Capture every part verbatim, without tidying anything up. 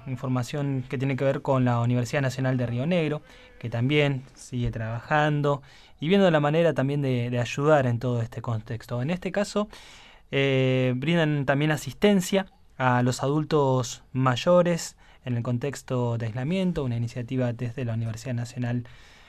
información que tiene que ver con la Universidad Nacional de Río Negro, que también sigue trabajando y viendo la manera también de, de ayudar en todo este contexto. En este caso, eh, brindan también asistencia a los adultos mayores en el contexto de aislamiento, una iniciativa desde la Universidad Nacional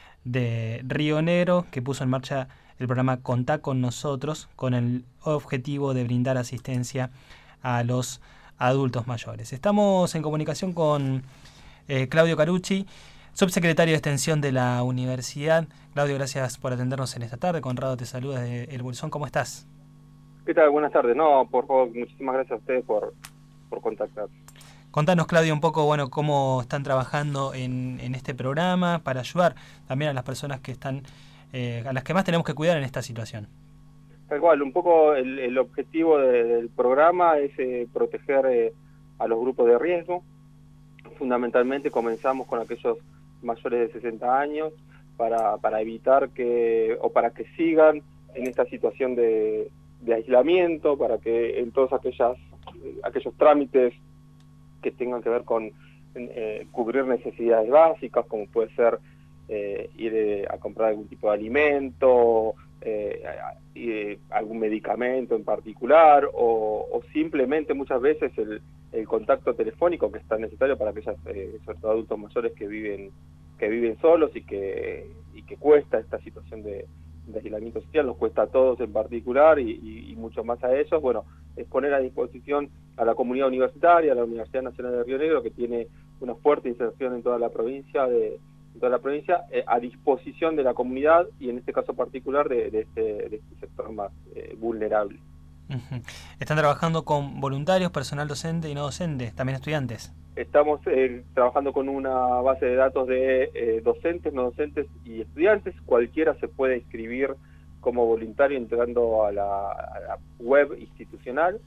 de Río Negro que puso en marcha el programa Contá con Nosotros con el objetivo de brindar asistencia a los adultos mayores. Estamos en comunicación con eh, Claudio Carucci, subsecretario de Extensión de la Universidad. Claudio, gracias por atendernos en esta tarde. Conrado te saluda desde El Bolsón. ¿Cómo estás? ¿Qué tal? Buenas tardes. No, por favor, muchísimas gracias a ustedes por, por contactar. Contanos, Claudio, un poco, bueno, cómo están trabajando en, en este programa para ayudar también a las personas que están, eh, a las que más tenemos que cuidar en esta situación. Tal cual, un poco el, el objetivo de, del programa es eh, proteger eh, a los grupos de riesgo. Fundamentalmente comenzamos con aquellos mayores de sesenta años para, para evitar que, o para que sigan en esta situación de, de aislamiento, para que en todos aquellas, aquellos trámites que tengan que ver con eh, cubrir necesidades básicas, como puede ser eh, ir eh, a comprar algún tipo de alimento, eh, eh, algún medicamento en particular, o, o simplemente muchas veces el, el contacto telefónico que es tan necesario para aquellos eh, sobre todo adultos mayores que viven que viven solos y que y que cuesta esta situación de, de aislamiento social, nos cuesta a todos en particular y, y, y mucho más a ellos. Bueno, es poner a disposición a la comunidad universitaria, a la Universidad Nacional de Río Negro, que tiene una fuerte inserción en toda la provincia, de, en toda la provincia eh, a disposición de la comunidad y en este caso particular de, de, este, de este sector más eh, vulnerable. Uh-huh. ¿Están trabajando con voluntarios, personal docente y no docente, también estudiantes? Estamos eh, trabajando con una base de datos de eh, docentes, no docentes y estudiantes. Cualquiera se puede inscribir como voluntario entrando a la, a la web institucional.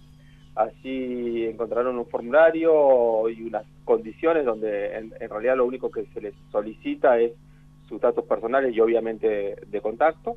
Allí encontrarán un formulario y unas condiciones donde en, en realidad lo único que se les solicita es sus datos personales y obviamente de contacto.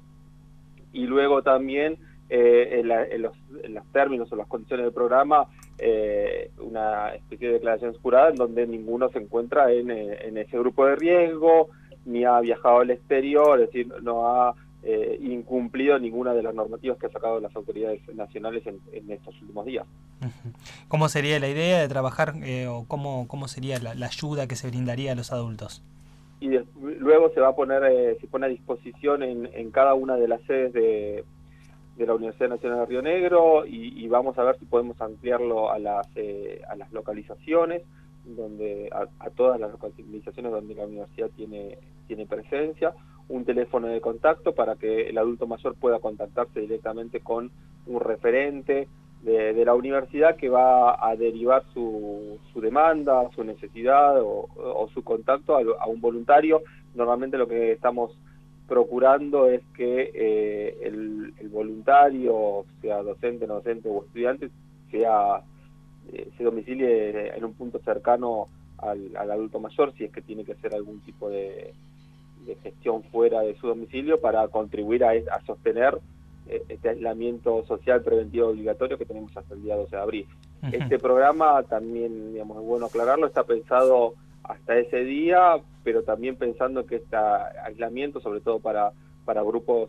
Y luego también eh, en, la, en, los, en los términos o las condiciones del programa eh, una especie de declaración jurada en donde ninguno se encuentra en, en ese grupo de riesgo, ni ha viajado al exterior, es decir, no ha eh, incumplido ninguna de las normativas que han sacado las autoridades nacionales en, en estos últimos días. ¿Cómo sería la idea de trabajar eh, o cómo, cómo sería la, la ayuda que se brindaría a los adultos? Y de, luego se va a poner, eh, se pone a disposición en, en cada una de las sedes de, de la Universidad Nacional de Río Negro y, y vamos a ver si podemos ampliarlo a las, eh, a las localizaciones, donde a, a todas las localizaciones donde la universidad tiene, tiene presencia, un teléfono de contacto para que el adulto mayor pueda contactarse directamente con un referente de, de la universidad que va a derivar su, su demanda, su necesidad o, o su contacto a, a un voluntario. Normalmente lo que estamos procurando es que eh, el, el voluntario, sea docente, no docente o estudiante, sea, eh, se domicilie en un punto cercano al, al adulto mayor, si es que tiene que hacer algún tipo de, de gestión fuera de su domicilio para contribuir a, a sostener eh, este aislamiento social preventivo obligatorio que tenemos hasta el día doce de abril. Uh-huh. Este programa también, digamos, es bueno aclararlo, está pensado hasta ese día, pero también pensando que este aislamiento, sobre todo para, para grupos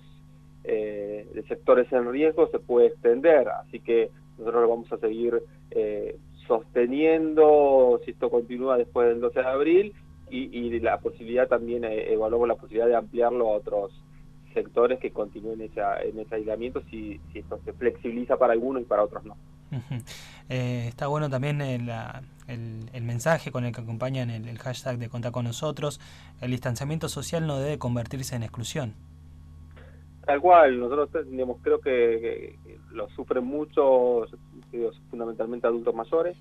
eh, de sectores en riesgo, se puede extender, así que nosotros lo vamos a seguir eh, sosteniendo si esto continúa después del doce de abril y, y la posibilidad también, eh, evaluamos la posibilidad de ampliarlo a otros sectores que continúen esa, en ese aislamiento si, si esto se flexibiliza para algunos y para otros no. Uh-huh. Eh, está bueno también el, el, el mensaje con el que acompañan el, el hashtag de Contá con Nosotros. El distanciamiento social no debe convertirse en exclusión. Tal cual, nosotros digamos, creo que, que lo sufren muchos, fundamentalmente adultos mayores,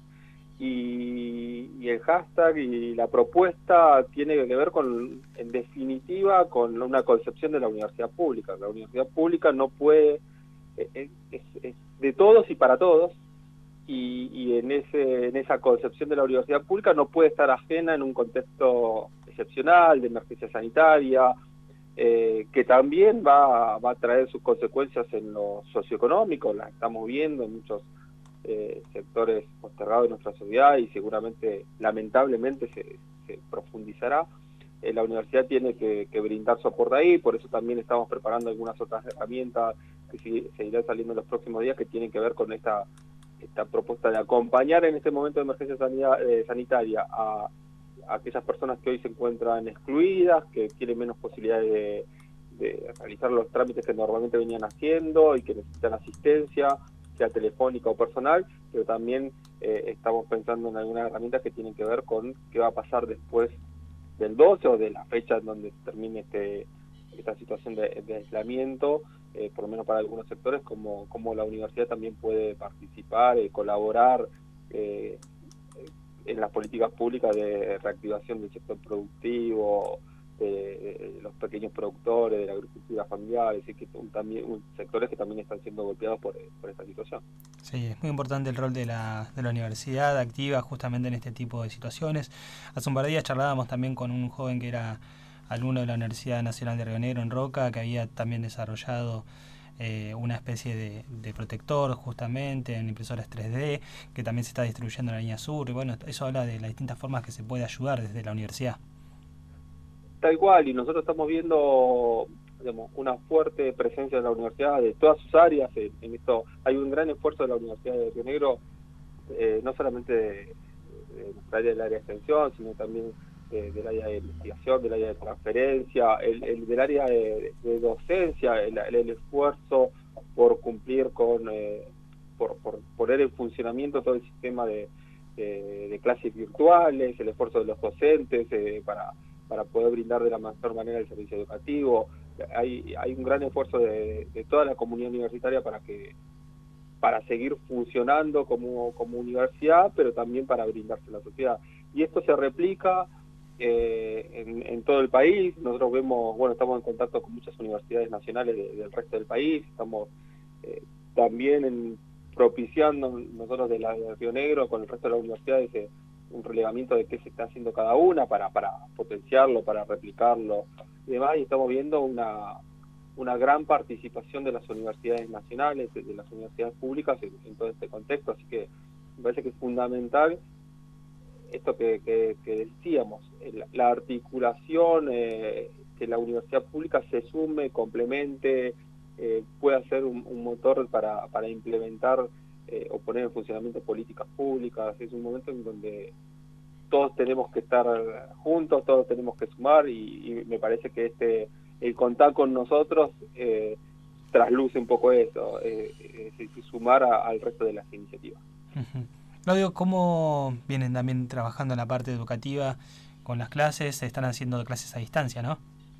y, y el hashtag y la propuesta tiene que ver con, en definitiva, con una concepción de la universidad pública. La universidad pública no puede, es, es, es de todos y para todos, y, y en, ese, en esa concepción de la universidad pública no puede estar ajena en un contexto excepcional, de emergencia sanitaria, eh, que también va, va a traer sus consecuencias en lo socioeconómico, las estamos viendo en muchos eh, sectores postergados de nuestra sociedad y seguramente, lamentablemente, se, se profundizará. Eh, la universidad tiene que, que brindar soporte ahí, por eso también estamos preparando algunas otras herramientas que sí, seguirán saliendo en los próximos días, que tienen que ver con esta, esta propuesta de acompañar en este momento de emergencia sanidad, eh, sanitaria a, a aquellas personas que hoy se encuentran excluidas, que tienen menos posibilidades de, de realizar los trámites que normalmente venían haciendo y que necesitan asistencia, sea telefónica o personal, pero también eh, estamos pensando en algunas herramientas que tienen que ver con qué va a pasar después del doce o de la fecha en donde termine este, esta situación de, de aislamiento, eh, por lo menos para algunos sectores, como, como la universidad también puede participar y colaborar eh, en las políticas públicas de reactivación del sector productivo, de, de los pequeños productores, de la agricultura familiar, es decir, que un, también, un, sectores que también están siendo golpeados por, por esta situación. Sí, es muy importante el rol de la, de la universidad activa justamente en este tipo de situaciones. Hace un par de días charlábamos también con un joven que era alumno de la Universidad Nacional de Río Negro en Roca, que había también desarrollado eh, una especie de, de protector justamente en impresoras tres D, que también se está distribuyendo en la línea sur, y bueno, eso habla de las distintas formas que se puede ayudar desde la universidad. Tal cual, y nosotros estamos viendo, digamos, una fuerte presencia de la universidad de todas sus áreas en, en esto. Hay un gran esfuerzo de la Universidad de Río Negro, eh, no solamente de, de nuestra área del área de extensión, sino también de, del área de investigación, del área de transferencia, el, el del área de, de docencia, el, el esfuerzo por cumplir con, eh, por, por poner en funcionamiento todo el sistema de, de, de clases virtuales, el esfuerzo de los docentes eh, para para poder brindar de la mejor manera el servicio educativo. Hay, hay un gran esfuerzo de, de toda la comunidad universitaria para que para seguir funcionando como, como universidad, pero también para brindarse a la sociedad. Y esto se replica eh, en, en todo el país. Nosotros vemos, bueno, estamos en contacto con muchas universidades nacionales de, del resto del país, estamos eh, también en, propiciando nosotros de la de Río Negro con el resto de las universidades eh, un relevamiento de qué se está haciendo cada una para, para potenciarlo, para replicarlo y demás, y estamos viendo una, una gran participación de las universidades nacionales, de, de las universidades públicas en, en todo este contexto, así que me parece que es fundamental esto que, que, que decíamos, la, la articulación, eh, que la universidad pública se sume, complemente, eh, pueda ser un, un motor para, para implementar Eh, o poner en funcionamiento políticas públicas. Es un momento en donde todos tenemos que estar juntos, todos tenemos que sumar y, y me parece que este el contar con nosotros eh, trasluce un poco eso, eh, es decir, sumar a, al resto de las iniciativas. Uh-huh. Claudio, ¿cómo vienen también trabajando en la parte educativa con las clases? Se están haciendo clases a distancia, ¿no?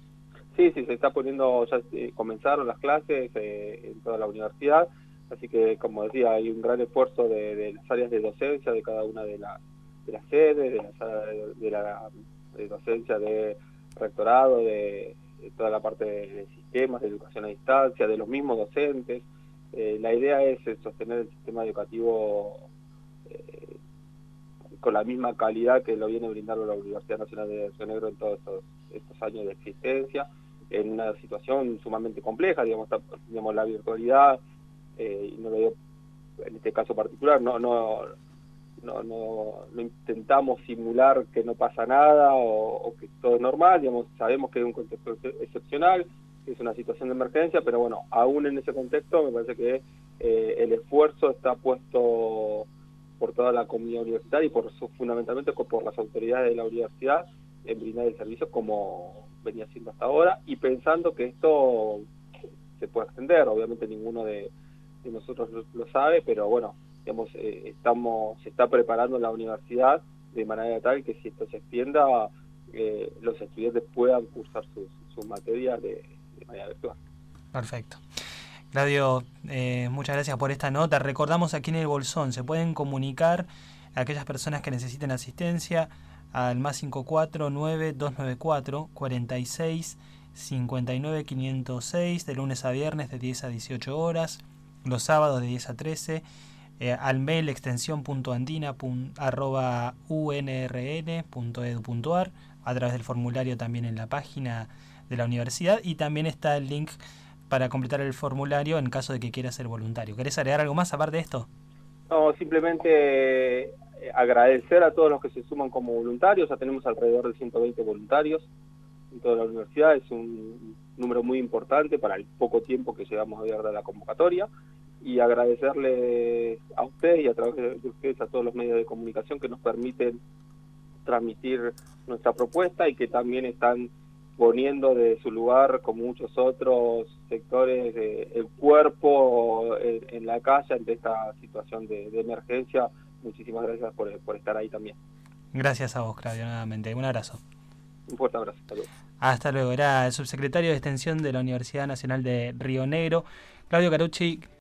Sí, sí, se está poniendo, ya eh, comenzaron las clases eh, en toda la universidad. Así que, como decía, hay un gran esfuerzo de, de las áreas de docencia de cada una de, la, de las sedes, de, las, de, de la de docencia de rectorado, de, de toda la parte de, de sistemas, de educación a distancia, de los mismos docentes. Eh, la idea es sostener el sistema educativo eh, con la misma calidad que lo viene brindando la Universidad Nacional de Río Negro en todos estos, estos años de existencia, en una situación sumamente compleja, digamos, digamos la virtualidad. Eh, y no lo digo en este caso particular, no no no no, no intentamos simular que no pasa nada o, o que todo es normal, digamos, sabemos que es un contexto excepcional, es una situación de emergencia, pero bueno, aún en ese contexto me parece que eh, el esfuerzo está puesto por toda la comunidad universitaria y por fundamentalmente por las autoridades de la universidad en brindar el servicio como venía siendo hasta ahora y pensando que esto se puede extender. Obviamente ninguno de que nosotros lo, lo sabe, pero bueno, digamos, eh, estamos, se está preparando la universidad de manera tal que si esto se extienda, eh, los estudiantes puedan cursar sus, sus materias de, de manera virtual. Perfecto. Claudio, eh, muchas gracias por esta nota. Recordamos aquí en el Bolsón, se pueden comunicar a aquellas personas que necesiten asistencia al más cinco cuatro nueve dos nueve cuatro cuarenta y seis cincuenta y nueve quinientos seis de lunes a viernes de diez a dieciocho horas. Los sábados de diez a trece, eh, al mail extensión punto andina arroba u n r n punto e d u punto a r, a través del formulario también en la página de la universidad, y también está el link para completar el formulario en caso de que quiera ser voluntario. ¿Querés agregar algo más aparte de esto? No, simplemente eh, agradecer a todos los que se suman como voluntarios. Ya tenemos alrededor de ciento veinte voluntarios en toda la universidad. Es un número muy importante para el poco tiempo que llevamos abierta la convocatoria. Y agradecerle a ustedes y a través de ustedes a todos los medios de comunicación que nos permiten transmitir nuestra propuesta y que también están poniendo de su lugar, con muchos otros sectores, eh, el cuerpo en, en la calle ante esta situación de, de emergencia. Muchísimas gracias por, por estar ahí también. Gracias a vos, Claudio, nuevamente. Un abrazo. Un fuerte abrazo. Hasta luego. Hasta luego. Era el subsecretario de Extensión de la Universidad Nacional de Río Negro, Claudio Carucci.